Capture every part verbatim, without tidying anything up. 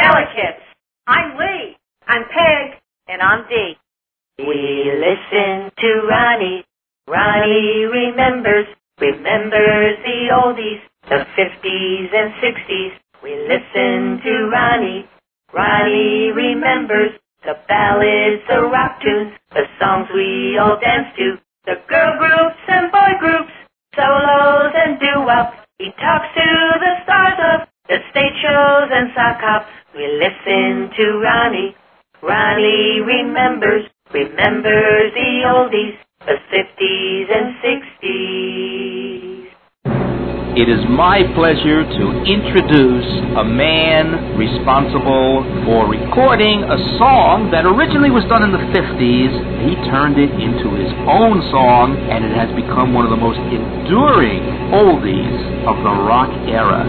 Delicates. I'm Lee. I'm Peg. And I'm Dee. We listen to Ronnie. Ronnie remembers, remembers the oldies, the fifties and sixties. We listen to Ronnie. Ronnie remembers the ballads, the rock tunes, the songs we all dance to, the girl groups and boy groups, solos and doo-wop. He talks to the stars of the stage shows and sock hops. We listen to Ronnie. Ronnie remembers, remembers the oldies, the fifties and sixties. It is my pleasure to introduce a man responsible for recording a song that originally was done in the fifties. He turned it into his own song, and it has become one of the most enduring oldies of the rock era.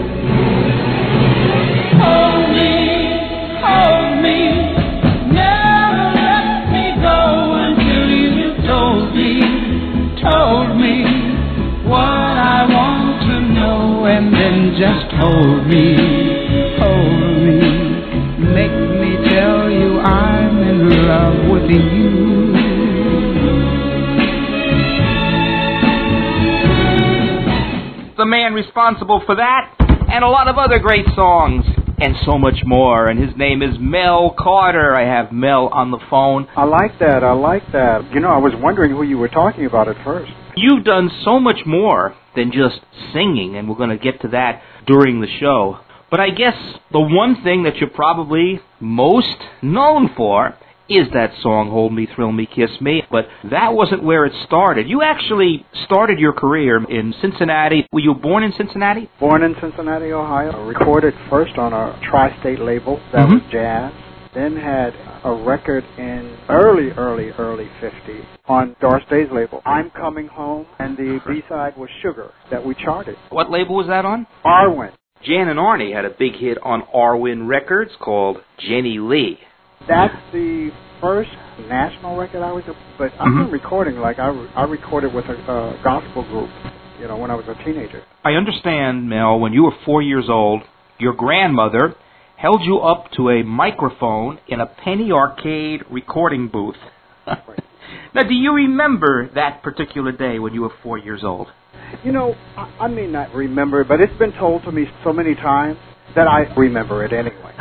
Hold me, hold me, never let me go until you told me, told me what I want to know, and then just hold me, hold me, make me tell you I'm in love with you. The man responsible for that and a lot of other great songs and so much more, and his name is Mel Carter. I have Mel on the phone. I like that, I like that. You know, I was wondering who you were talking about at first. You've done so much more than just singing, and we're going to get to that during the show. But I guess the one thing that you're probably most known for is that song, Hold Me, Thrill Me, Kiss Me. But that wasn't where it started. You actually started your career in Cincinnati. Were you born in Cincinnati? Born in Cincinnati, Ohio. Recorded first on a tri-state label, that Mm-hmm. was jazz. Then had a record in early, early, early fifties on Doris Day's label, I'm Coming Home, and the B-side was Sugar that we charted. What label was that on? Arwin. Jan and Arnie had a big hit on Arwin Records called Jenny Lee. That's the first national record I was, but I've Mm-hmm. been recording, like I, I recorded with a uh, gospel group, you know, when I was a teenager. I understand, Mel, when you were four years old, your grandmother held you up to a microphone in a penny arcade recording booth. Now, do you remember that particular day when you were four years old? You know, I, I may not remember it, but it's been told to me so many times that I remember it anyway.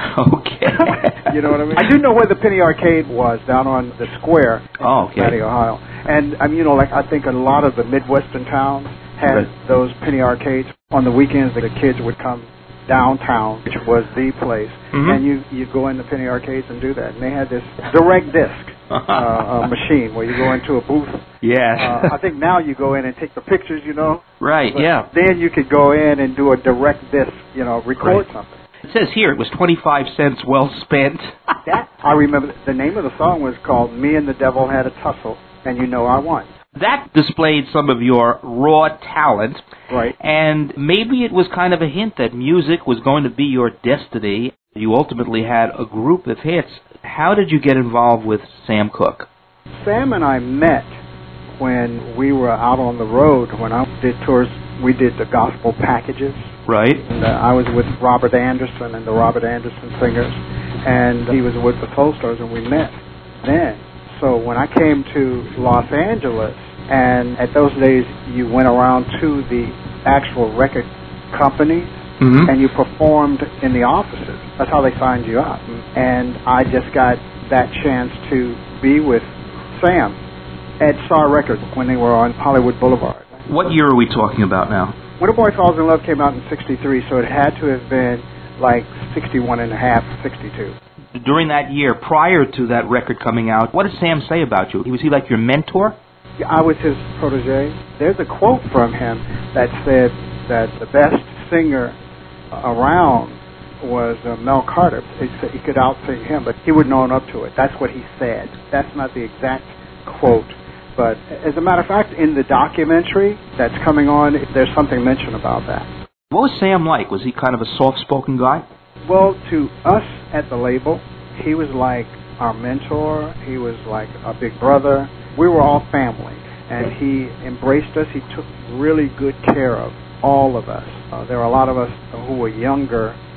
Okay. You know what I mean? I do know where the penny arcade was, down on the square in Oh, okay. Cincinnati, Ohio. And, I mean, you know, like I think a lot of the Midwestern towns had Right. those penny arcades. On the weekends, the kids would come downtown, which was the place, Mhm. and you you go in the penny arcades and do that. And they had this direct disc uh, uh, machine where you go into a booth. Yes. Uh, I think now you go in and take the pictures, you know. Right, But yeah. then you could go in and do a direct disc, you know, record Right. something. It says here it was twenty-five cents well spent. That I remember. The name of the song was called "Me and the Devil Had a Tussle," and you know I won. That displayed some of your raw talent. Right. And maybe it was kind of a hint that music was going to be your destiny. You ultimately had a group of hits. How did you get involved with Sam Cooke? Sam and I met when we were out on the road. When I did tours, we did the gospel packages. Right. And, uh, I was with Robert Anderson and the Robert Anderson Singers, and he was with the Soul Stars, and we met then. So when I came to Los Angeles, and at those days you went around to the actual record companies, Mm-hmm. and you performed in the offices. That's how they signed you up. And I just got that chance to be with Sam at Star Records when they were on Hollywood Boulevard. What year are we talking about now? When a Boy Falls in Love came out in sixty-three, so it had to have been like sixty-one and a half, sixty-two. During that year, prior to that record coming out, what did Sam say about you? Was he like your mentor? I was his protege. There's a quote from him that said that the best singer around was uh, Mel Carter. He said he could out-sing him, but he wouldn't own up to it. That's what he said. That's not the exact quote. But as a matter of fact, in the documentary that's coming on, there's something mentioned about that. What was Sam like? Was he kind of a soft-spoken guy? Well, to us at the label, he was like our mentor. He was like a big brother. We were all family, and he embraced us. He took really good care of all of us. Uh, there were a lot of us who were younger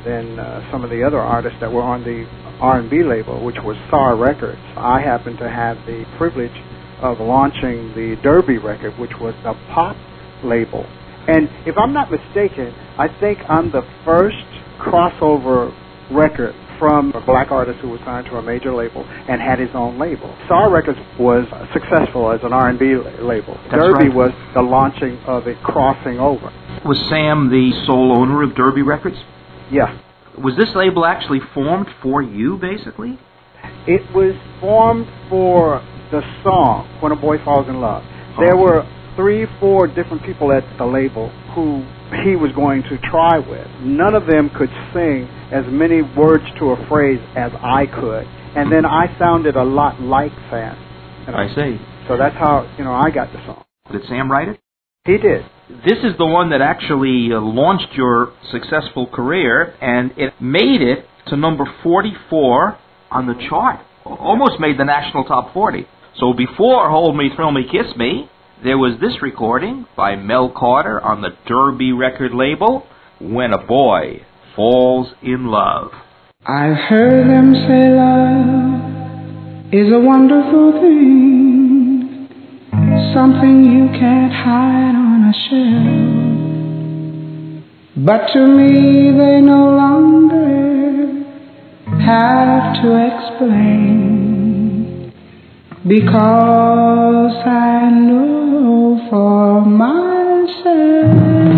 than uh, some of the other artists that were on the R and B label, which was S A R Records. I happened to have the privilege of launching the Derby record, which was the pop label. And if I'm not mistaken, I think I'm the first crossover record from a black artist who was signed to a major label and had his own label. S A R Records was successful as an R and B label. That's Derby right. was the launching of it crossing over. Was Sam the sole owner of Derby Records? Yeah. Was this label actually formed for you, basically? It was formed for the song, When a Boy Falls in Love. There Okay. were three, four different people at the label who he was going to try with. None of them could sing as many words to a phrase as I could. And then I sounded a lot like Sam. You know? I see. So that's how, you know, I got the song. Did Sam write it? He did. This is the one that actually uh, launched your successful career, and it made it to number forty-four on the chart. Almost made the national top forty. So before Hold Me, Thrill Me, Kiss Me, there was this recording by Mel Carter on the Derby record label, When a Boy Falls in Love. I've heard them say love is a wonderful thing, something you can't hide on a shelf. But to me they no longer have to explain, because I know for myself.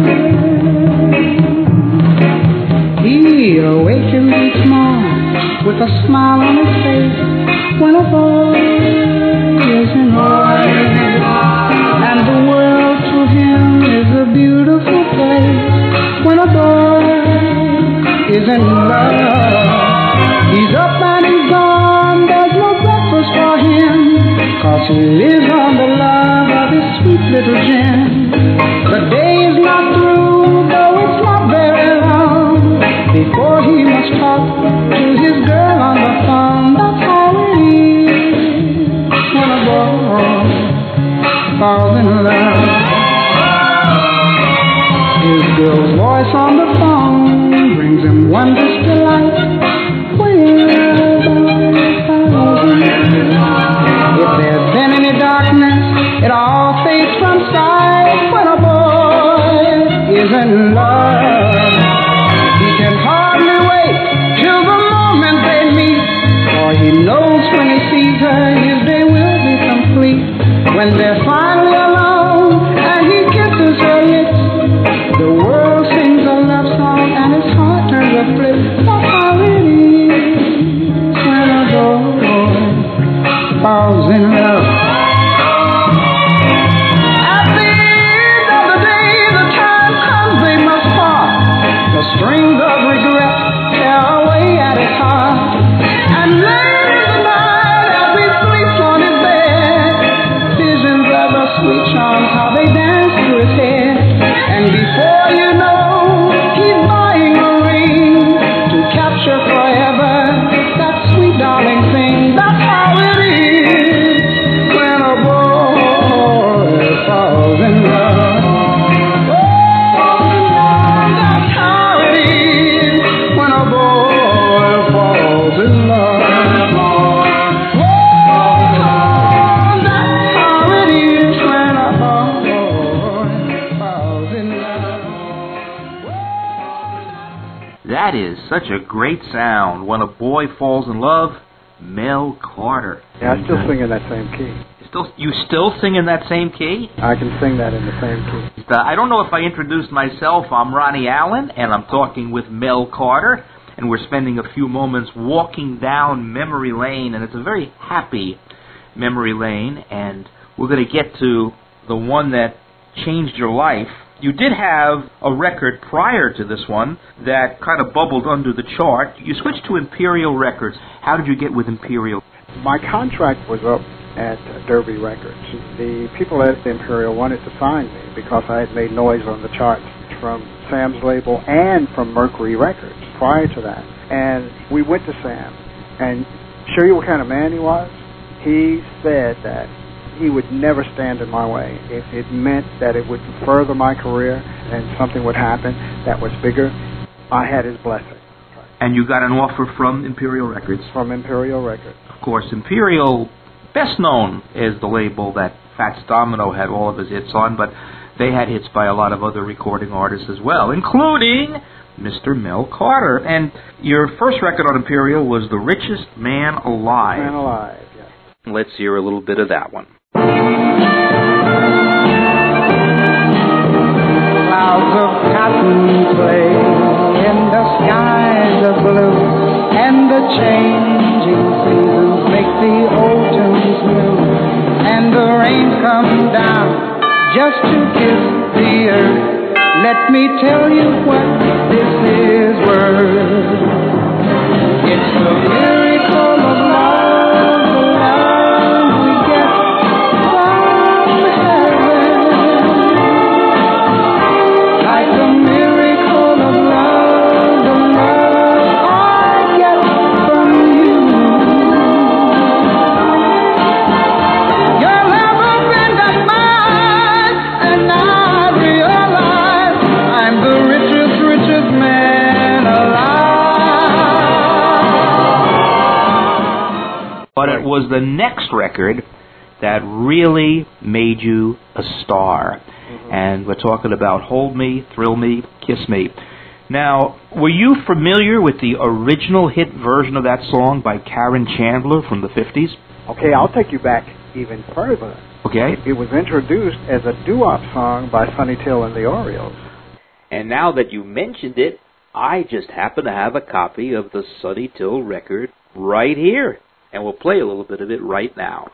He awakens each morning with a smile on his face when a boy is in love, and the world to him is a beautiful place when a boy is in love. He's up and he's gone, there's no breakfast for him, 'cause he lives on the love of his sweet little Jen. The day is not through, though it's not very long, before he must talk to his girl on the phone. That's how it is when a boy falls in love. His girl's voice on the phone brings him wondrous delight. If there's been any darkness, it all fades from sight when a boy is in love. He can hardly wait till the moment they meet, for he knows when he sees her, his day will be complete. When they're finally alone and he kisses her lips, the world sings a love song and his heart turns a flip. That's how it is when a boy falls in love. At the end of the day, the time comes they must part. The strings of regret tear away at his heart, and late in the night as he sleeps on his bed, visions of the sweet charms, how they dance through his head. And before you know, he's buying a ring to capture forever that sweet darling thing. That's how it is when a boy falls in love. Oh, that's how it is when a boy falls in love. Oh, that's how it is when a boy falls in love. That is such a great sound. When a Boy Falls in Love, Mel Carter. Yeah, I still sing in that same key. Still, you still sing in that same key? I can sing that in the same key. Uh, I don't know if I introduced myself. I'm Ronnie Allen, and I'm talking with Mel Carter, and we're spending a few moments walking down memory lane, and it's a very happy memory lane, and we're going to get to the one that changed your life. You did have a record prior to this one that kind of bubbled under the chart. You switched to Imperial Records. How did you get with Imperial? My contract was up at Derby Records. The people at Imperial wanted to sign me because I had made noise on the charts from Sam's label and from Mercury Records prior to that. And we went to Sam, and show you what kind of man he was. He said that he would never stand in my way. If it meant that it would further my career and something would happen that was bigger, I had his blessing. And you got an offer from Imperial Records. From Imperial Records. Of course, Imperial, best known as the label that Fats Domino had all of his hits on, but they had hits by a lot of other recording artists as well, including Mister Mel Carter. And your first record on Imperial was The Richest Man Alive. Man Alive, yes. Let's hear a little bit of that one. Clouds of cotton play in the skies of blue, and the changing seasons make the oceans new, and the rain comes down just to kiss the earth. Let me tell you what this is worth. It's the miracle of love, the love we get from heaven. Like the miracle of love, the love I get from you. Your love opened up my eyes, and I realized I'm the richest, richest man alive. But it was the next record that really made you a star. Mm-hmm. And we're talking about Hold Me, Thrill Me, Kiss Me. Now, were you familiar with the original hit version of that song by Karen Chandler from the fifties? Okay, I'll take you back even further. Okay. It was introduced as a doo-wop song by Sonny Till and the Orioles. And now that you mentioned it, I just happen to have a copy of the Sonny Till record right here. And we'll play a little bit of it right now.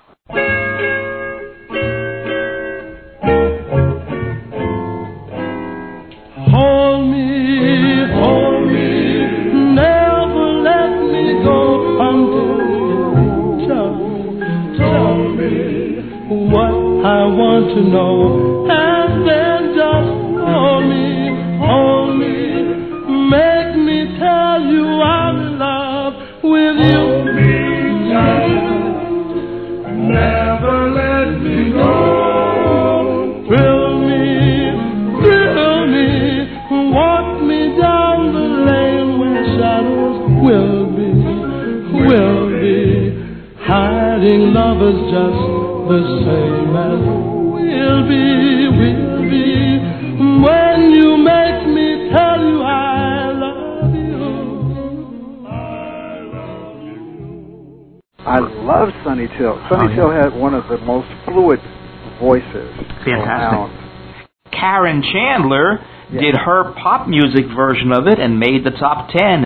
Hold me, hold me, never let me go until you tell me, tell me what I want to know, and then just hold me, hold me, make me tell you I'm in love with you. Hold me tight, never let me go, thrill me, thrill me, walk me down the lane where shadows will be, will be, hiding lovers just the same as we'll be, we'll be, when you make me tell you I love you, I love you. I love Sonny Till. Sonny Oh, yeah. Till had one of the most fluid voices. Fantastic. around. Karen Chandler Yeah. did her pop music version of it and made the top ten.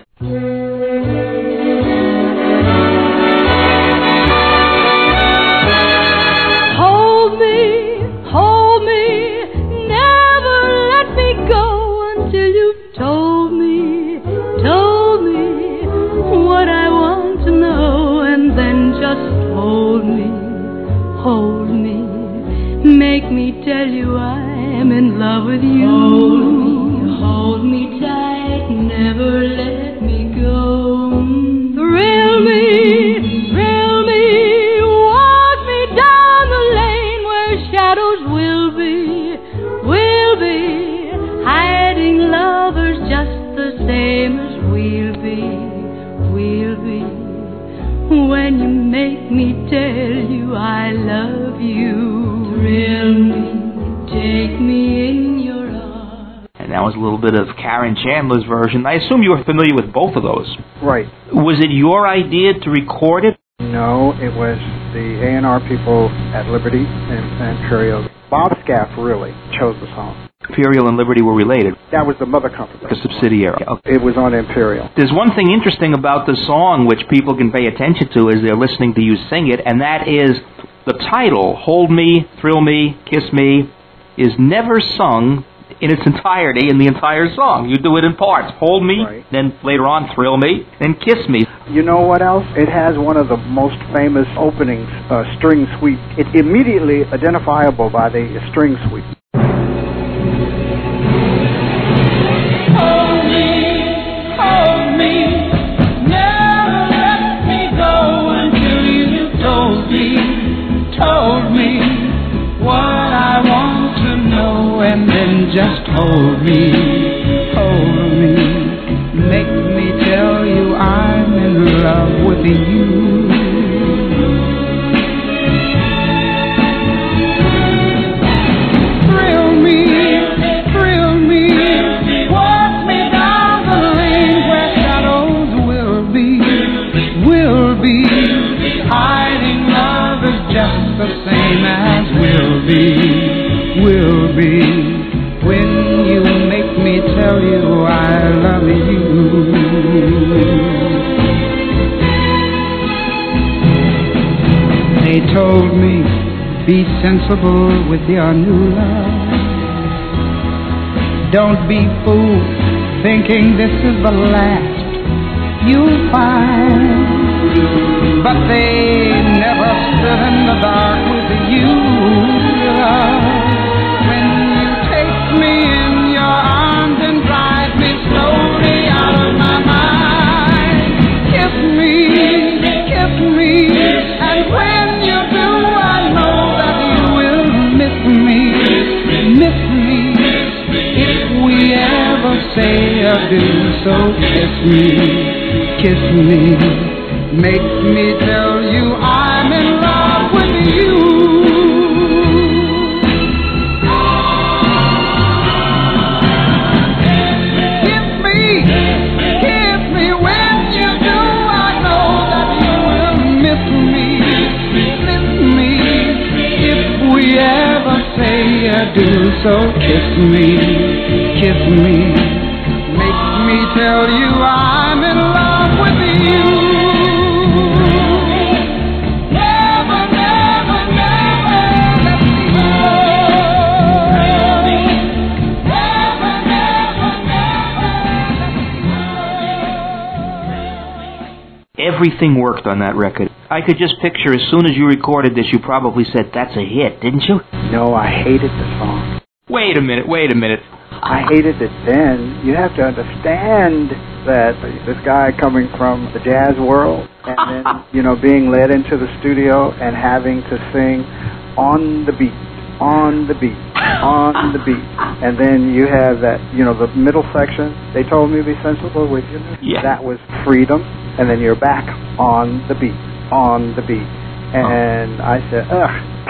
Hold me, hold me, never let me go until you've told me, told me what I want to know, and then just hold me, hold me, make me tell you I'm in love with you. Hold me, hold me tight, never let me go. Thrill me, thrill me, walk me down the lane where shadows will be, will be, hiding lovers just the same as we'll be, we'll be, when you make me tell you I love you. Thrill me, take me in your arms. And that was a little bit of Karen Chandler's version. I assume you were familiar with both of those. Right. Was it your idea to record it? No, it was the A and R people at Liberty and Imperial. Bob Scaff really chose the song. Imperial and Liberty were related, That was the mother company. the subsidiary. Okay. It was on Imperial. There's one thing interesting about the song which people can pay attention to as they're listening to you sing it, and that is the title, Hold Me, Thrill Me, Kiss Me, is never sung in its entirety in the entire song. You do it in parts. Hold me, Right. then later on Thrill Me, then Kiss Me. You know what else? It has one of the most famous openings, uh, string sweep. It's immediately identifiable by the string sweep. Hold me, hold me, never let me go until you told me, told me what I want to know, and then just hold me, hold me, make me tell you with you. Thrill me, thrill me, walk me down the lane where shadows will be, will be. Hiding love is just the same as will be, will be. When you make me tell you I love you. They told me, be sensible with your new love. Don't be fooled, thinking this is the last you'll find. But they never stood in the dark with you, love. When you take me in your arms and drive me slowly out of my mind, kiss me, kiss me, and when you do, I know that you will miss me, miss me. If we ever say adieu, so kiss me, kiss me. Make me tell you I'm in love with you. Kiss me, kiss me. When you do, I know that you will miss me, miss me. If we ever say adieu, so kiss me, kiss me. Make me tell you I'm in love with you. Everything worked on that record. I could just picture as soon as you recorded this, you probably said, that's a hit, didn't you? No, I hated the song. Wait a minute, wait a minute. I hated it then. You have to understand that this guy coming from the jazz world and then, you know, being led into the studio and having to sing on the beat, on the beat, on the beat. And then you have that, you know, the middle section. They told me to be sensible with you. Yeah. That was freedom. And then you're back on the beat, on the beat. And oh. I said, ugh.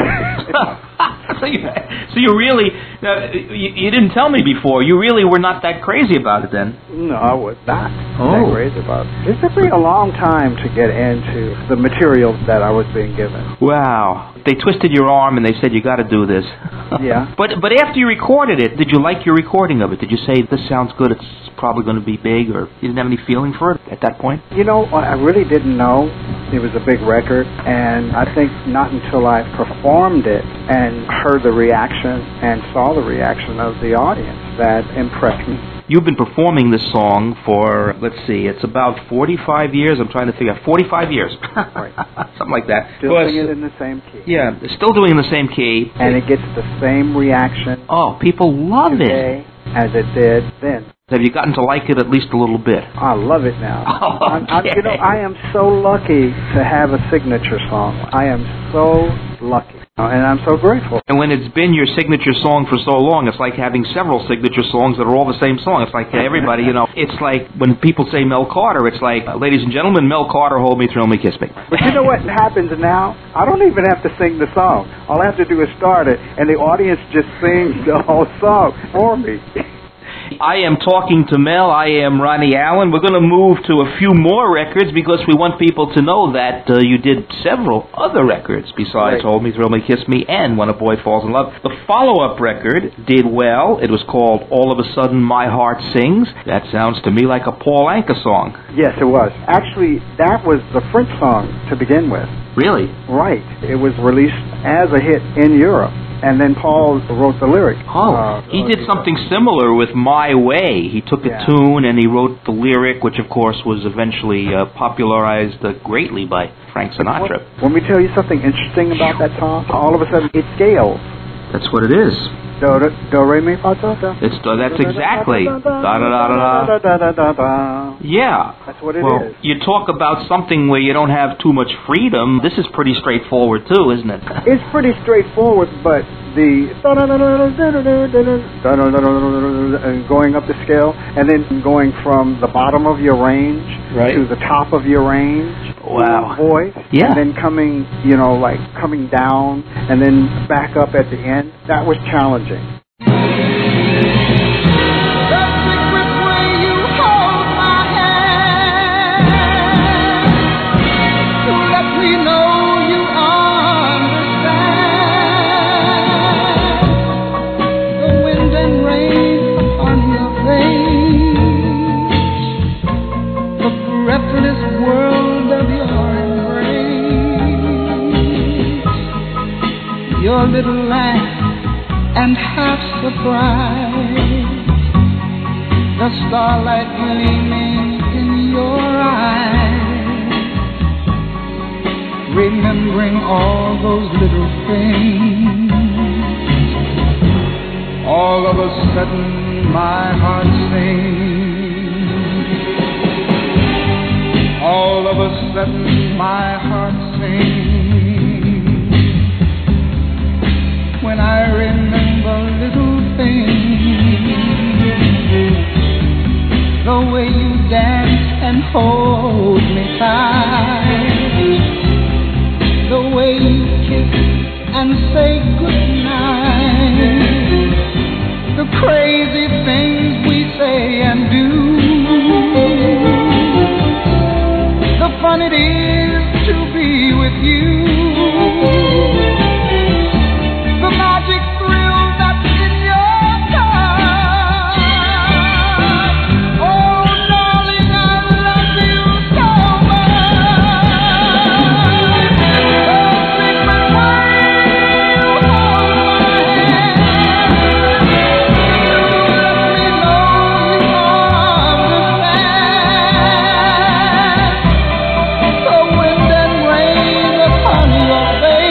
so, you, so you really, uh, you, you didn't tell me before, you really were not that crazy about it then? No, I was not oh. that crazy about it. It took me a long time to get into the material that I was being given. Wow. They twisted your arm and they said, you got to do this. Yeah. But but after you recorded it, did you like your recording of it? Did you say, this sounds good, it's probably going to be big, or you didn't have any feeling for it at that point? You know, I really didn't know it was a big record, and I think not until I performed it and heard the reaction and saw the reaction of the audience that impressed me. You've been performing this song for, let's see, it's about forty-five years. I'm trying to figure out, forty-five years. Right. Something like that. Still singing it in the same key. Yeah, still doing it in the same key. And it gets the same reaction. Oh, people love today it. As it did then. Have you gotten to like it at least a little bit? I love it now. Oh, okay. I'm, I'm, you know, I am so lucky to have a signature song. I am so lucky. And I'm so grateful. And when it's been your signature song for so long, it's like having several signature songs that are all the same song. It's like everybody, you know, it's like when people say Mel Carter, it's like, ladies and gentlemen, Mel Carter, hold me, thrill me, kiss me. But you know what happens now? I don't even have to sing the song. All I have to do is start it, and the audience just sings the whole song for me. I am talking to Mel. I am Ronnie Allen. We're going to move to a few more records because we want people to know that uh, you did several other records besides right. Hold Me, Thrill Me, Kiss Me, and When a Boy Falls in Love. The follow-up record did well. It was called All of a Sudden My Heart Sings. That sounds to me like a Paul Anka song. Yes, it was. Actually, that was the French song to begin with. Really? Right. It was released as a hit in Europe. And then Paul wrote the lyric. Oh, uh, he did something similar with My Way. He took a yeah. tune and he wrote the lyric, which of course was eventually uh, popularized uh, greatly by Frank Sinatra. Let me tell you something interesting about that song. All of a sudden, it scales. That's what it is. Do, do, do re mi fa sol do. It's uh, that's exactly. Da da da da da da da. Yeah. That's what it well, is. You talk about something where you don't have too much freedom. This is pretty straightforward too, isn't it? It's pretty straightforward, but the and going up the scale, and then going from the bottom of your range right. to the top of your range. Wow. Voice. Yeah. And then coming, you know, like coming down, and then back up at the end. That was challenging. Your little laugh and half surprise, the starlight gleaming in your eyes, remembering all those little things. All of a sudden my heart sings. All of a sudden my heart sings. When I remember little things, the way you dance and hold me tight, the way you kiss and say goodnight, the crazy things we say and do, the fun it is to be with you. The magic thrill that's in your touch. Oh, darling, I love you so much. The secret way you hold my hand, let me know you understand. The wind and rain upon your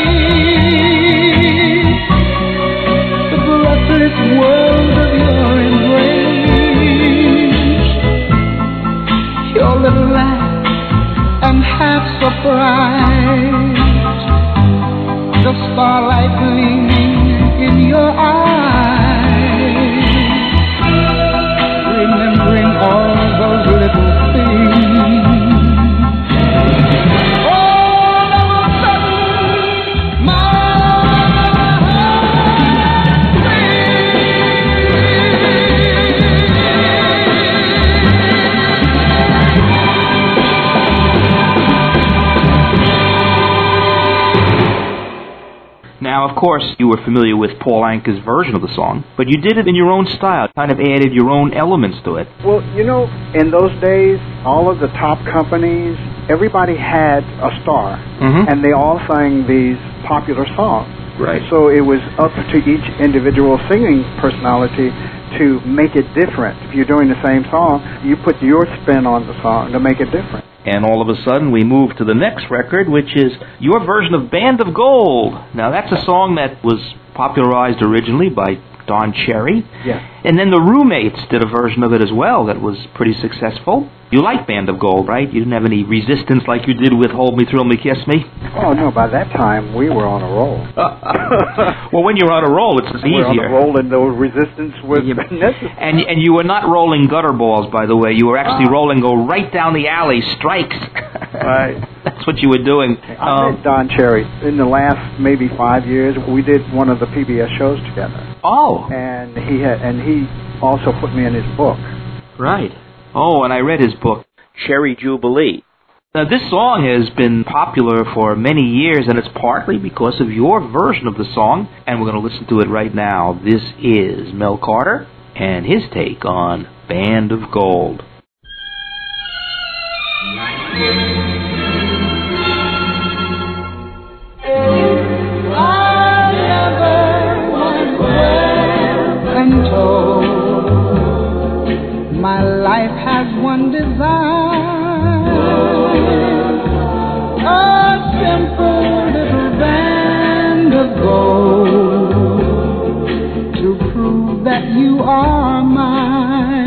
this world of your embrace, your little laugh and half surprise, the starlight gleaming in your eyes, remembering all those little things. All of a sudden, my Now, of course, you were familiar with Paul Anka's version of the song, but you did it in your own style, kind of added your own elements to it. Well, you know, in those days, all of the top companies, everybody had a star, mm-hmm. and they all sang these popular songs. Right. So it was up to each individual singing personality to make it different. If you're doing the same song, you put your spin on the song to make it different. And all of a sudden, we move to the next record, which is your version of Band of Gold. Now, that's a song that was popularized originally by Don Cherry. Yeah. And then the Roommates did a version of it as well that was pretty successful. You like Band of Gold, right? You didn't have any resistance like you did with Hold Me, Thrill Me, Kiss Me? Oh, no. By that time, we were on a roll. Well, when you're on a roll, it's easier. We were on a roll, and the resistance was yeah. necessary. And, and you were not rolling gutter balls, by the way. You were actually ah. rolling, go right down the alley, strikes. Right. That's what you were doing. I um, met Don Cherry. In the last maybe five years, we did one of the P B S shows together. Oh. And he had, and he also put me in his book. Right. Oh, and I read his book, Cherry Jubilee. Now, this song has been popular for many years, and it's partly because of your version of the song, and we're going to listen to it right now. This is Mel Carter and his take on Band of Gold. My life has one desire, a simple little band of gold to prove that you are mine.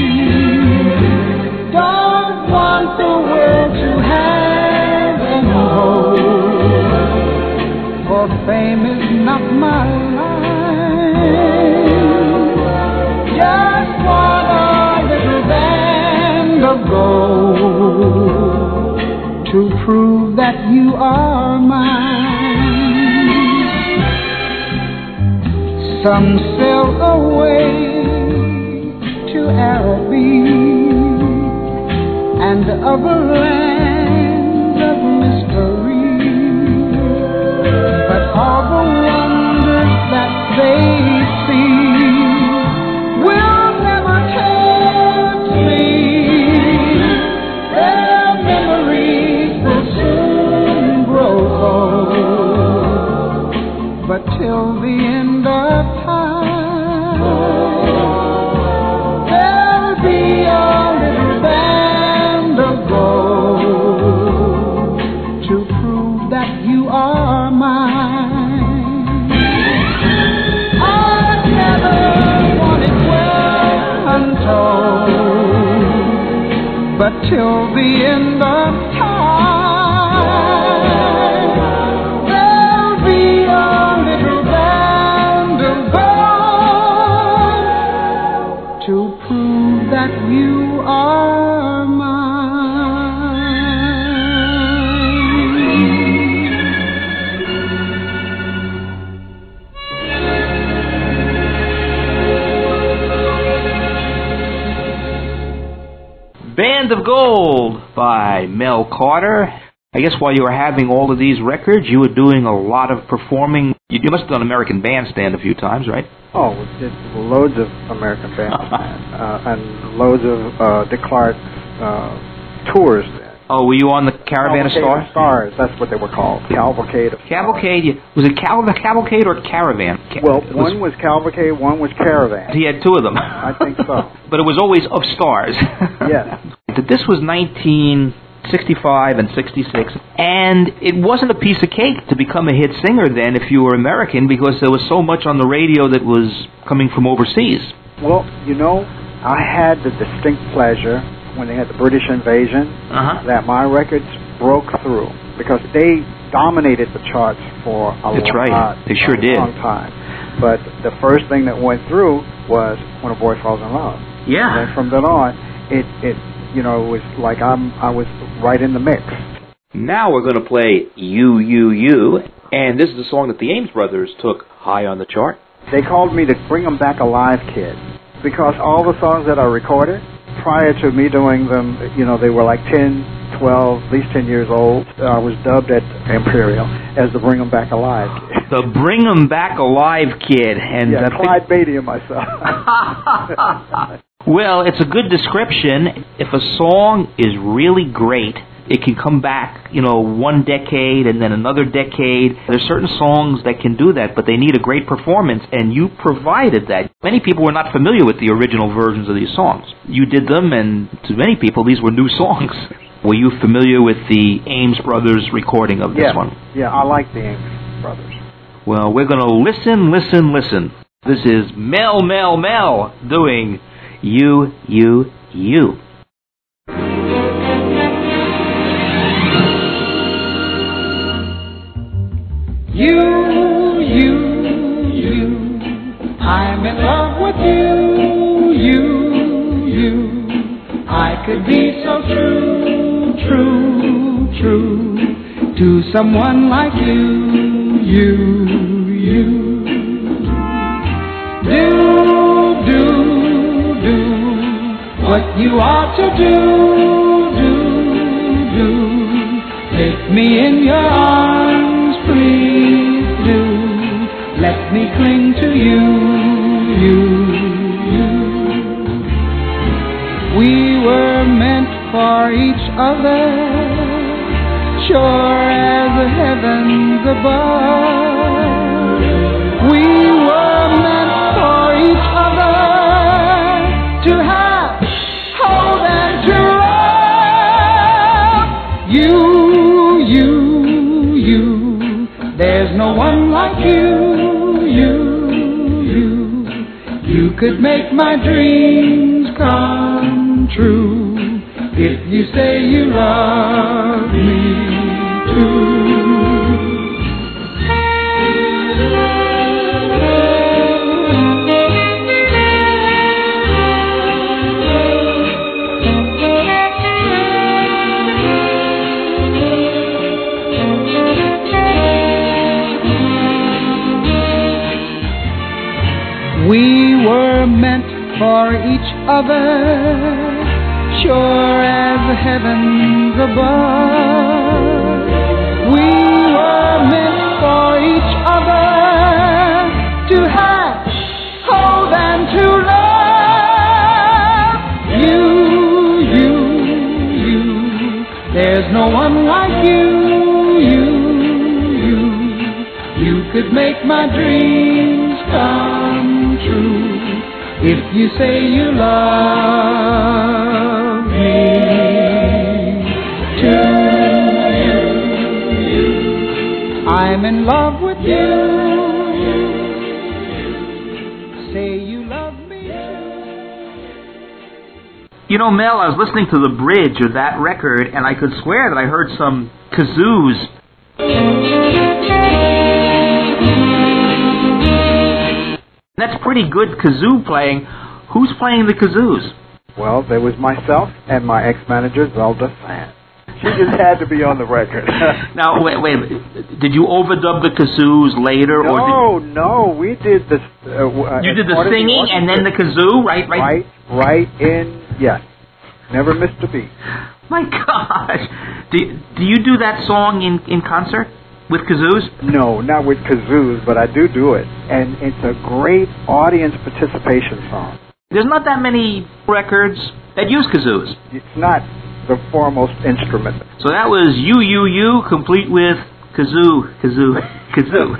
Don't want the world to have and for fame is not my line. Just want a little band of gold to prove that you are mine. Some sail away to Araby and other lands of mystery, but all the wonders that they see will never tempt me. Their memories will soon grow cold, but till the end of time, there'll be a little band of gold to prove that you are mine. I never wanted well untold, but till the end of time, there'll be a little band of gold to prove that you are mine. Band of Gold by Mel Carter. I guess while you were having all of these records, you were doing a lot of performing. You, you must have done American Bandstand a few times, right? Oh, we did loads of American Bandstand uh, and loads of uh, Dick Clark uh, tours there. Oh, were you on the Caravan of Stars? Stars, that's what they were called. Cavalcade of Cavalcade. you- Was it Cal- Cavalcade or Caravan? Ca- Well, it one was Cavalcade, one was Caravan. He had two of them. I think so. But it was always of stars. Yes. This was nineteen sixty-five and sixty-six, and it wasn't a piece of cake to become a hit singer then if you were American, because there was so much on the radio that was coming from overseas. Well, you know, I had the distinct pleasure when they had the British invasion Uh-huh. that my records broke through because they dominated the charts for a That's long, right. They sure a did. long time. But the first thing that went through was When a Boy Falls in Love. Yeah. And then from then on, it, it you know, it was like I'm, I was right in the mix. Now we're going to play You, You, You, and this is the song that the Ames Brothers took high on the chart. They called me to Bring 'Em Back Alive, Kid, because all the songs that I recorded, prior to me doing them, you know, they were like ten, twelve, at least ten years old. I was dubbed at Imperial as the Bring 'Em Back Alive Kid. The Bring 'Em Back Alive Kid. And Yeah, I Clyde Beatty and myself. think- Well, it's a good description. If a song is really great, it can come back, you know, one decade and then another decade. There's certain songs that can do that, but they need a great performance, and you provided that. Many people were not familiar with the original versions of these songs. You did them, and to many people, these were new songs. Were you familiar with the Ames Brothers recording of this yeah, one? yeah, I like the Ames Brothers. Well, we're going to listen, listen, listen. This is Mel, Mel, Mel doing You, You, You. You, you, you, I'm in love with you, you, you. I could be so true, true, true to someone like you, you, you. Do, do, do what you ought to do, do, do. Take me in your arms, please do. Let me cling to you, you, you. We were meant for each other, sure as the heavens above. We were meant for each other to have, hold and to love. You, you, you. There's no one like you, you, you. You could make my dreams come true if you say you love me too. for each other, sure as the heavens above. We were meant for each other, to have, hold, and to love. You, you, you, there's no one like you, you, you. You could make my dreams come true if you say you love me. To you, you, I'm in love with you. Say you love me. You know, Mel, I was listening to the bridge of that record, and I could swear that I heard some kazoos. That's pretty good kazoo playing. Who's playing the kazoos? Well, there was myself and my ex-manager, Zelda Sand. She just had to be on the record. Now, wait, wait. Did you overdub the kazoos later? No, or did... no. We did the... Uh, you did the singing the and then the kazoo, right? Right, right, right in, yes. Never missed a beat. My gosh. Do, do you do that song in, in concert? With kazoos? No, not with kazoos, but I do do it. And it's a great audience participation song. There's not that many records that use kazoos. It's not the foremost instrument. So that was You, You, You, complete with kazoo, kazoo, kazoo.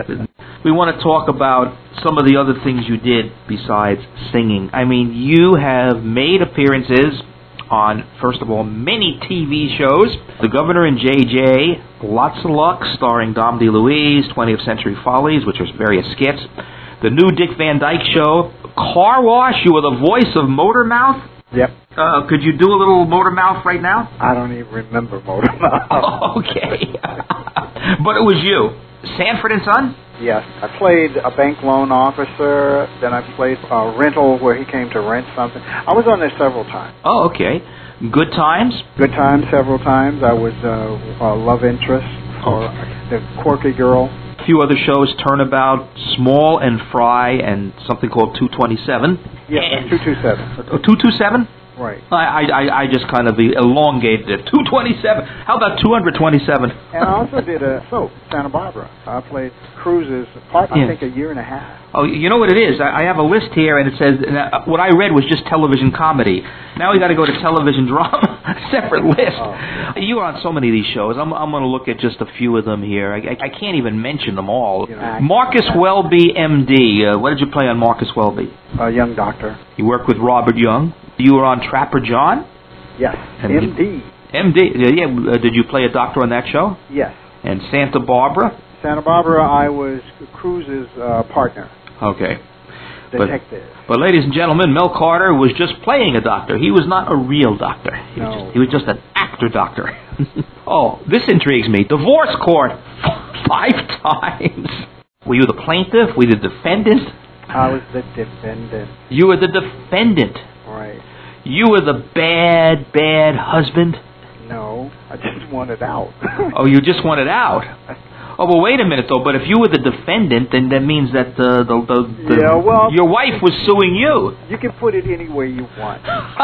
We want to talk about some of the other things you did besides singing. I mean, you have made appearances on, first of all, many T V shows. The Governor and J J, Lots of Luck, starring Dom DeLuise, twentieth Century Follies, which was various skits. The new Dick Van Dyke Show. Car Wash, you were the voice of Motormouth. Yep. Uh, could you do a little Motormouth right now? I don't even remember Motormouth. Oh, okay. But it was you. Sanford and Son? Yes. I played a bank loan officer. Then I played a rental where he came to rent something. I was on there several times. Oh, okay. Good Times? Good Times several times. I was uh, a love interest for the quirky girl. A few other shows, Turnabout, Small and Fry, and something called two twenty-seven. Yeah, two twenty-seven. Oh, two twenty-seven? Right. I, I I just kind of elongated it. two twenty-seven. How about two twenty-seven? And I also did a soap, Santa Barbara. I played Cruise's part, I yeah. think, a year and a half. Oh, you know what it is? I, I have a list here, and it says, uh, what I read was just television comedy. Now we got to go to television drama. Separate list. Oh. You were on so many of these shows. I'm, I'm going to look at just a few of them here. I, I, I can't even mention them all. You know, Marcus Welby, M D. Uh, what did you play on Marcus Welby? A young doctor. You worked with Robert Young. You were on Trapper John? Yes, M D. M D. Yeah, uh, did you play a doctor on that show? Yes. And Santa Barbara? Santa Barbara, I was Cruise's uh, partner. Okay. Detective. But, but ladies and gentlemen, Mel Carter was just playing a doctor. He was not a real doctor. He, no. was, just, he was just an actor doctor. Oh, this intrigues me. Divorce court five times. Were you the plaintiff? Were you the defendant? I was the defendant. You were the defendant. Right. You were the bad, bad husband? No, I just wanted out. Oh, you just wanted out? Oh, well, wait a minute, though. But if you were the defendant, then that means that the, the, the, the yeah, well, your wife was suing you. You can put it any way you want.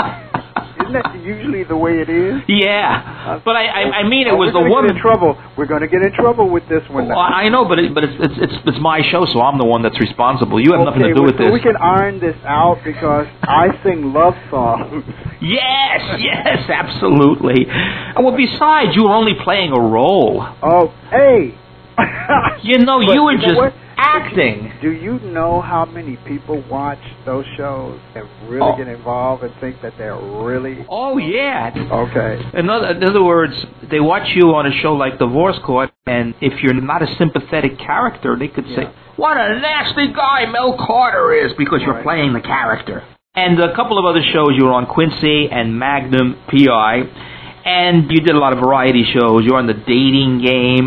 Isn't that usually the way it is? Yeah, but I, I, I mean, it oh, was the woman. woman. Get in trouble. We're going to get in trouble with this one. Well, I know, but it, but it's, it's it's it's my show, so I'm the one that's responsible. You have okay, nothing to do well, with so this. We can iron this out because I sing love songs. Yes, yes, absolutely. Well, besides, you were only playing a role. Oh, hey. You know, but you were you know just what? acting. Do you know how many people watch those shows and really oh. get involved and think that they're really... Oh, yeah. Okay. In other, in other words, they watch you on a show like Divorce Court, and if you're not a sympathetic character, they could say, yeah. What a nasty guy Mel Carter is, because you're right. playing the character. And a couple of other shows, you were on Quincy and Magnum P I, and you did a lot of variety shows. You were on The Dating Game.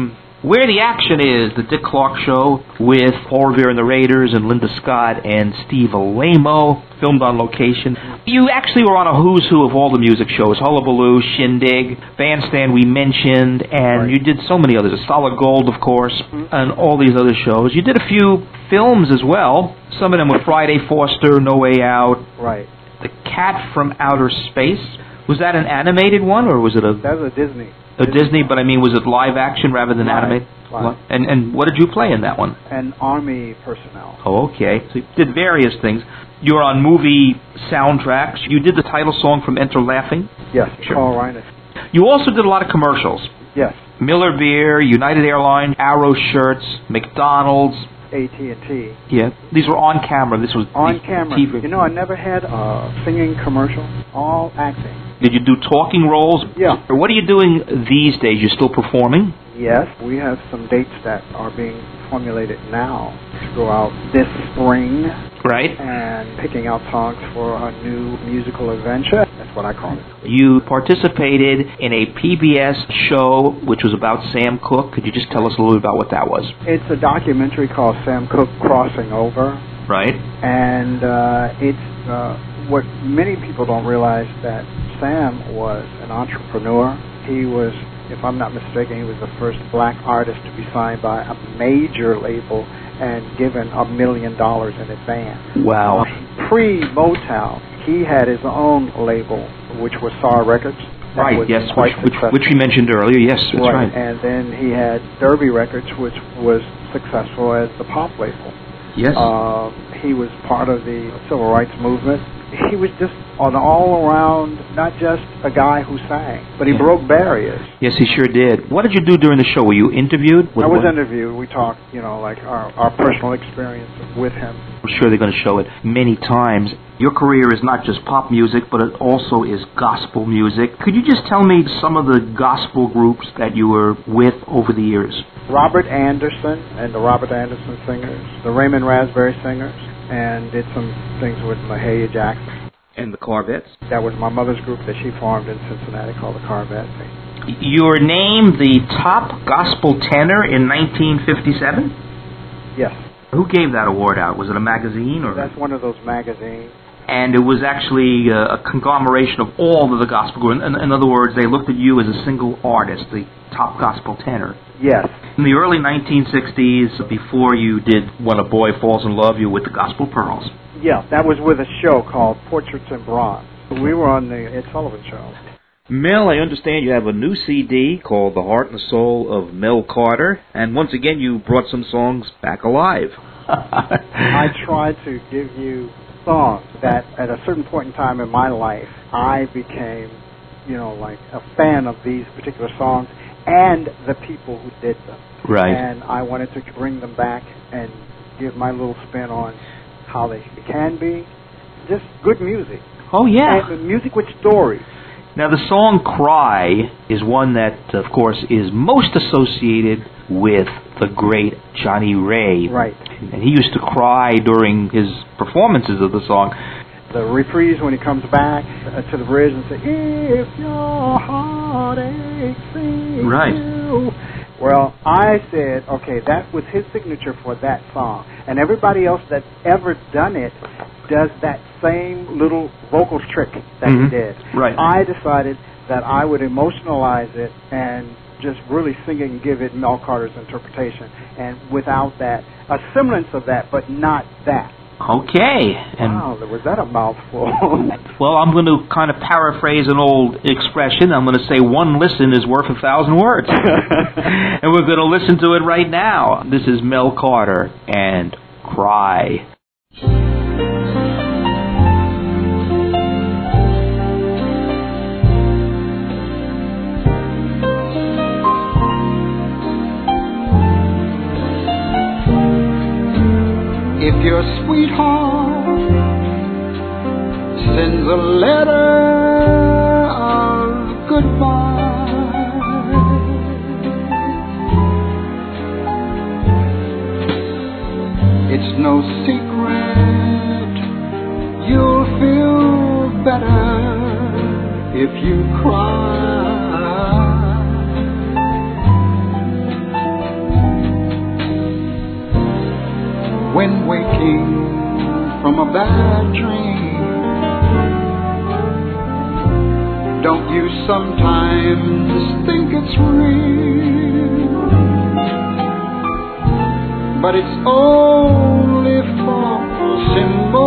Where the Action Is, the Dick Clark Show with Paul Revere and the Raiders and Linda Scott and Steve Alamo, filmed on location. You actually were on a who's who of all the music shows, Hullabaloo, Shindig, Bandstand we mentioned, and Right. you did so many others, Solid Gold, of course, and all these other shows. You did a few films as well. Some of them were Friday Foster, No Way Out, Right. The Cat from Outer Space. Was that an animated one, or was it a... That was a Disney. A Disney, but I mean, was it live action rather than Live, animated? live. And and what did you play in that one? And Army personnel. Oh, okay. So you did various things. You were on movie soundtracks. You did the title song from Enter Laughing. Yes, Sure. Paul Reiner. You also did a lot of commercials. Yes, Miller Beer, United Airlines, Arrow Shirts, McDonald's. A T and T. Yeah, these were on camera. This was On the camera. T V. You know, I never had a singing commercial. All acting. Did you do talking roles? Yeah. What are you doing these days? You still performing? Yes, we have some dates that are being formulated now to go out this spring Right. and picking out songs for a new musical adventure. That's what I call it. You participated in a P B S show which was about Sam Cooke. Could you just tell us a little bit about what that was? It's a documentary called Sam Cooke Crossing Over, Right. and uh, it's uh, what many people don't realize, that Sam was an entrepreneur. He was, if I'm not mistaken, he was the first black artist to be signed by a major label and given a million dollars in advance. Wow. Pre-Motown, he had his own label, which was S A R Records. That Right, was yes, which, quite which, successful. which we mentioned earlier. Yes, that's right. Right, and then he had Derby Records, which was successful as the pop label. Yes. Uh, he was part of the civil rights movement. He was just an all-around, not just a guy who sang, but he Yeah. broke barriers. Yes, he sure did. What did you do during the show? Were you interviewed? I was what- interviewed. We talked, you know, like our, our personal experience with him. I'm sure they're going to show it many times. Your career is not just pop music, but it also is gospel music. Could you just tell me some of the gospel groups that you were with over the years? Robert Anderson and the Robert Anderson Singers, the Raymond Raspberry Singers, and did some things with Mahalia Jackson. And the Corvettes. That was my mother's group that she formed in Cincinnati called the Corvettes. You were named the top gospel tenor in nineteen fifty-seven? Yes, Who gave that award out? Was it a magazine? or? that's one of those magazines. And it was actually uh, a conglomeration of all of the gospel groups. In, in other words, they looked at you as a single artist, the top gospel tenor. Yes, In the early nineteen sixties, before you did When a Boy Falls in Love, you were with the Gospel Pearls. yeah, that was with a show called Portraits in Bronze. We were on the Ed Sullivan Show. Mel, I understand you have a new C D called The Heart and Soul of Mel Carter, and once again you brought some songs back alive. I tried to give you songs that at a certain point in time in my life, I became, you know, like a fan of these particular songs and the people who did them. Right. And I wanted to bring them back and give my little spin on how they can be. Just good music. Oh, yeah. And music with stories. Now, the song Cry is one that, of course, is most associated with the great Johnny Ray. Right. And he used to cry during his performances of the song. The reprise when he comes back uh, to the bridge and says, "If your heart aches, sing Right. you." Well, I said, okay, that was his signature for that song. And everybody else that's ever done it does that same little vocal trick that Mhm. he did. Right. I decided that I would emotionalize it and just really sing it and give it Mel Carter's interpretation. And without that, a semblance of that, but not that. Okay. And Wow, was that a mouthful? well, I'm going to kind of paraphrase an old expression. I'm going to say one listen is worth a thousand words. And we're going to listen to it right now. This is Mel Carter and Cry. If your sweetheart sends a letter of goodbye, it's no secret you'll feel better if you cry. that dream. Don't you sometimes think it's real? But it's only false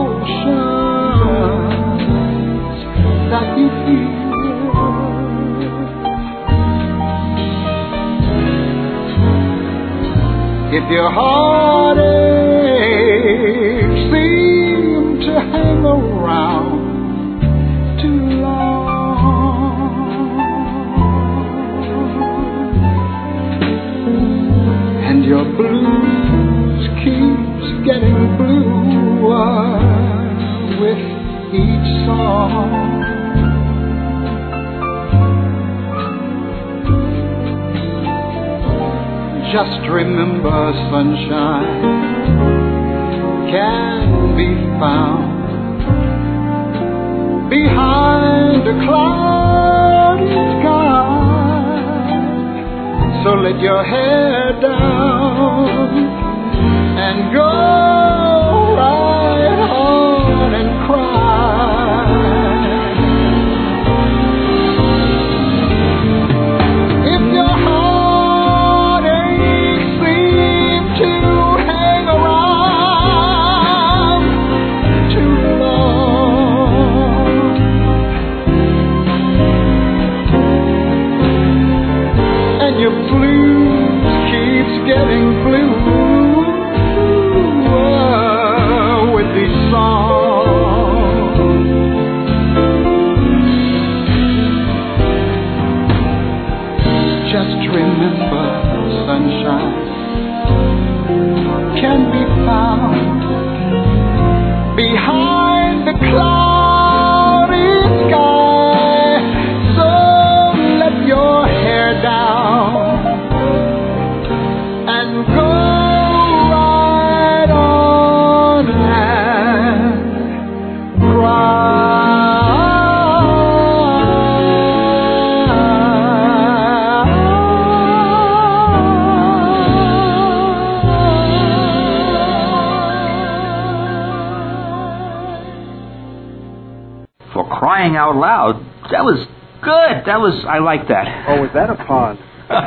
emotions that you feel. If your heartaches seem to hang around too long, and your blues keeps getting bluer with each song, just remember sunshine can be found behind a cloudy sky. So let your hair down and go right on and cry. If your heartaches seem to hang around too long, and your blues keeps getting blue with these songs, just remember sunshine can be found behind the cloudy sky. So let your hair down and go right on and For crying out loud, that was good. That was, I like that. Oh, was that a pun?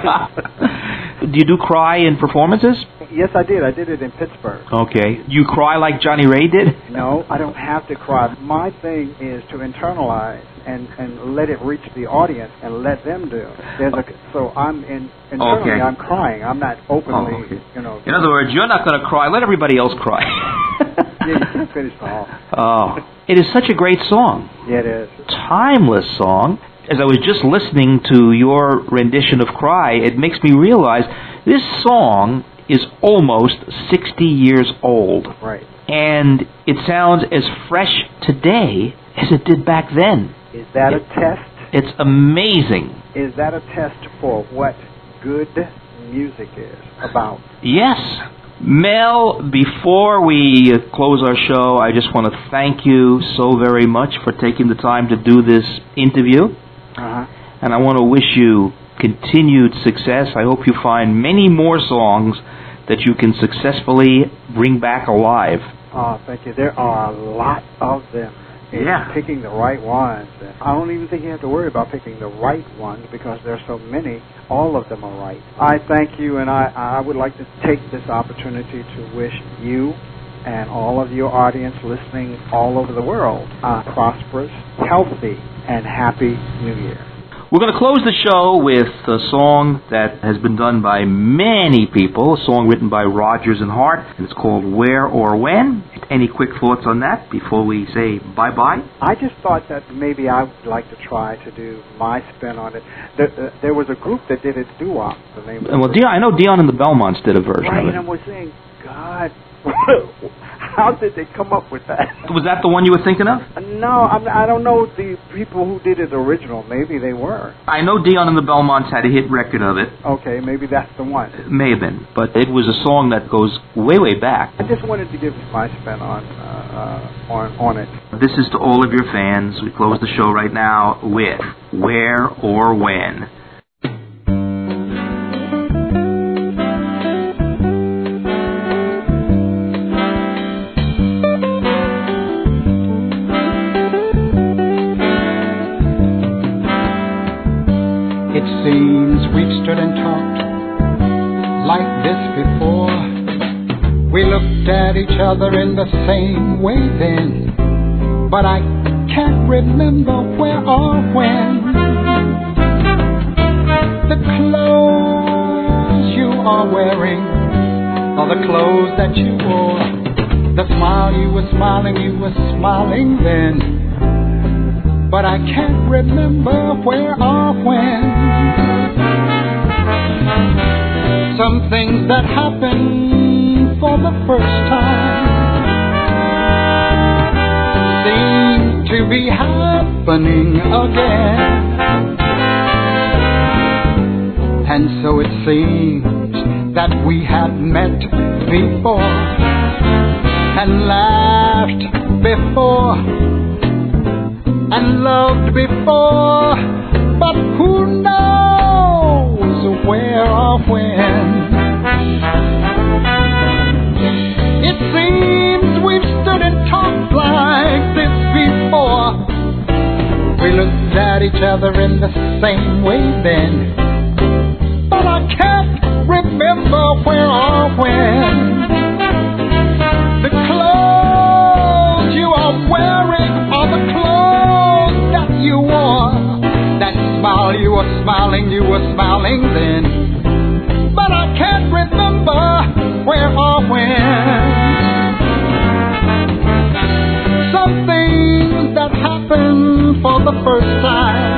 Do you do cry in performances? Yes, I did. I did it in Pittsburgh. Okay. You cry like Johnny Ray did? No, I don't have to cry. My thing is to internalize and, and let it reach the audience and let them do. There's a, so I'm in, internally Okay. I'm crying. I'm not openly, Oh, okay. you know. In other words, you're not going to cry. Let everybody else cry. Yeah, you can finish the whole. Oh, it is such a great song. Yeah, it is. Timeless song. As I was just listening to your rendition of Cry, it makes me realize this song is almost sixty years old. Right. And it sounds as fresh today as it did back then. Is that It- a test? It's amazing. Is that a test for what good music is about? Yes. Mel, before we uh, close our show, I just want to thank you so very much for taking the time to do this interview. Uh-huh. And I want to wish you continued success. I hope you find many more songs that you can successfully bring back alive. Oh, thank you. There are a lot of them. It's Yeah. picking the right ones. I don't even think you have to worry about picking the right ones because there's so many. All of them are right. I thank you, and I, I would like to take this opportunity to wish you and all of your audience listening all over the world a prosperous, healthy, and happy New Year. We're going to close the show with a song that has been done by many people, a song written by Rodgers and Hart, and it's called Where or When. Any quick thoughts on that before we say bye-bye? I just thought that maybe I would like to try to do my spin on it. There, uh, there was a group that did it, doo-wop, the name of Well, it. Dion, I know Dion and the Belmonts did a version Right, of and it. I was saying, God, how did they come up with that? Was that the one you were thinking of? No, I'm, I don't know the people who did it original. Maybe they were. I know Dion and the Belmonts had a hit record of it. Okay, maybe that's the one. It may have been, but it was a song that goes way, way back. I just wanted to give my spin on uh, uh, on on it. This is to all of your fans. We close the show right now with Where or When. stood and talked like this before. We looked at each other in the same way then, but I can't remember where or when. The clothes you are wearing are the clothes that you wore. The smile you were smiling, you were smiling then, but I can't remember where or when. Some things that happen for the first time seem to be happening again. And so it seems that we have met before and laughed before and loved before, but who knows where or when. It seems we've stood and talked like this before. We looked at each other in the same way then, but I can't remember where or when. The clothes you are wearing are the clothes that you wore. That smile you were smiling, you were smiling then, but I can't remember where or when. Some things that happen for the first time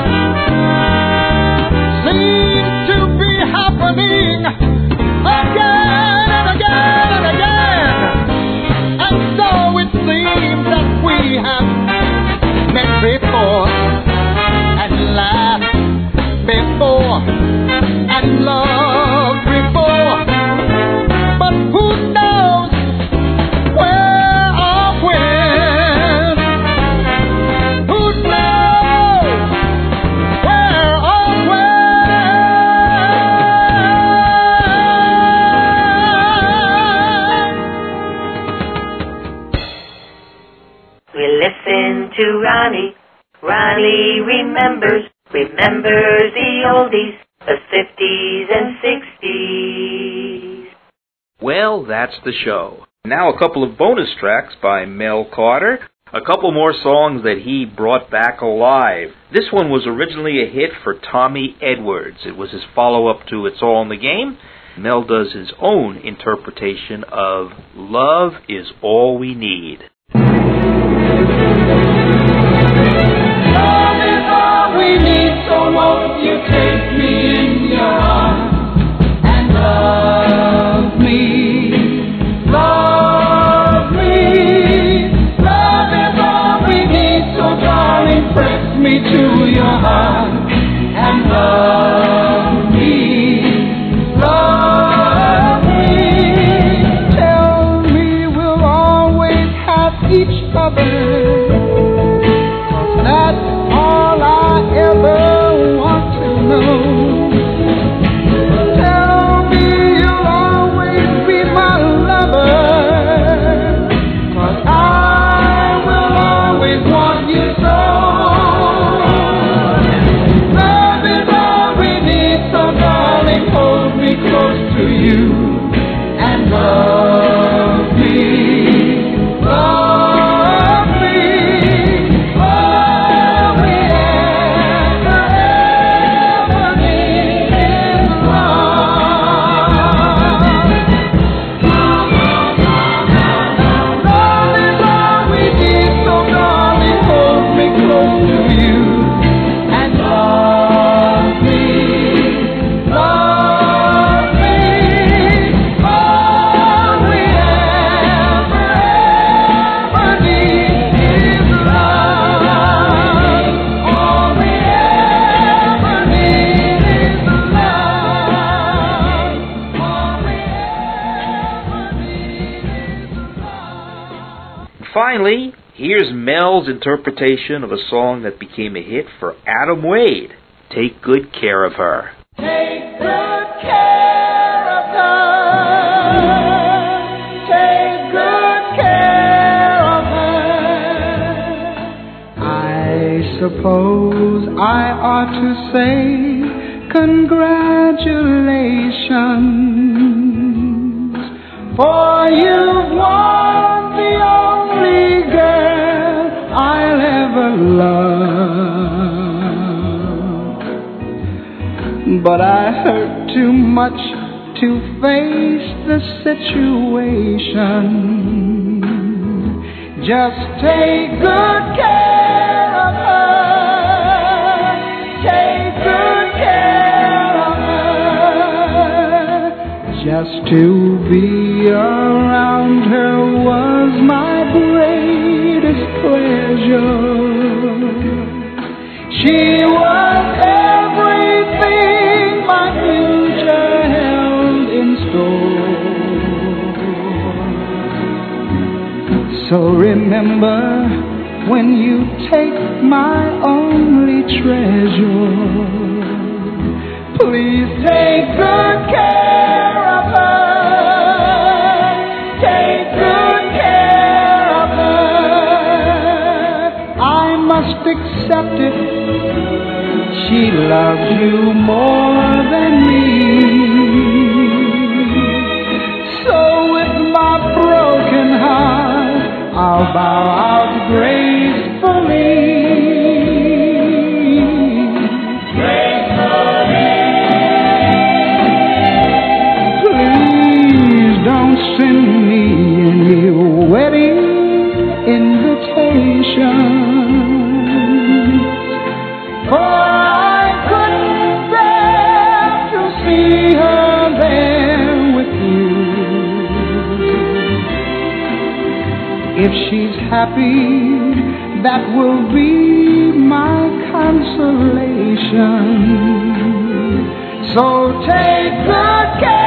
seem to be happening again and again and again. And so it seems that we have met before and laughed before and loved before, but who knows where or when? Who knows where or when? We listen to Ronnie. Ronnie remembers, remembers the oldies, the fifties and sixties. Well, that's the show. Now a couple of bonus tracks by Mel Carter, a couple more songs that he brought back alive. This one was originally a hit for Tommy Edwards. It was his follow-up to It's All in the Game. Mel does his own interpretation of Love Is All We Need. Love is all we need, so won't you take me in your arms and love me, love me. Love is all we need, so darling, press me to your heart and love me, love me. Tell me we'll always have each other. That's all I ever want to know. Tell me you'll always be my lover, 'cause I will always want you so. Love is all we need, so darling, hold me close to you and love me, love me. All we ever, ever need is love. Love is all we need, so darling, hold me close to you and love me, love me. All we ever, ever need is love. All we ever need is love. All we ever need is love. Finally, here's Mel's interpretation of a song that became a hit for Adam Wade, Take Good Care of Her. Take good care of her. Take good care of her. I suppose I ought to say congratulations, for you've won the only girl I'll ever love. But I hurt too much to face the situation. Just take good care of her. Take good care of her. Just to be around her was my greatest pleasure. She was everything my future held in store. So remember, when you take my only treasure, please take good care of her. Take good care of her. I must accept it. She loves you more than me. So with my broken heart, I'll bow out gracefully. Gracefully. Please don't send me any wedding invitations, for I couldn't bear to see her there with you. If she's happy, that will be my consolation. So take good care.